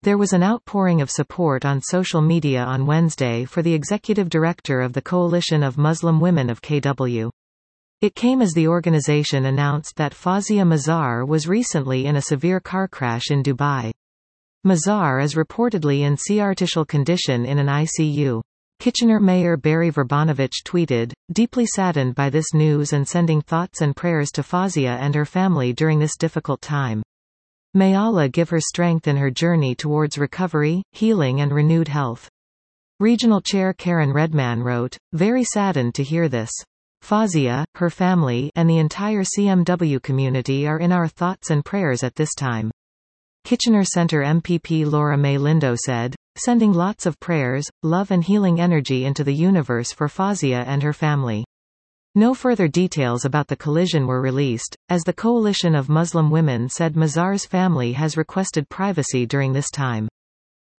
There was an outpouring of support on social media on Wednesday for the executive director of the Coalition of Muslim Women of KW. It came as the organization announced that Fawzia Mazhar was recently in a severe car crash in Dubai. Mazhar is reportedly in critical condition in an ICU. Kitchener Mayor Barry Verbanovich tweeted, "Deeply saddened by this news and sending thoughts and prayers to Fawzia and her family during this difficult time. May Allah give her strength in her journey towards recovery, healing and renewed health." Regional Chair Karen Redman wrote, "Very saddened to hear this. Fawzia, her family, and the entire CMW community are in our thoughts and prayers at this time." Kitchener Centre MPP Laura May Lindo said, "Sending lots of prayers, love and healing energy into the universe for Fawzia and her family." No further details about the collision were released, as the Coalition of Muslim Women said Mazhar's family has requested privacy during this time.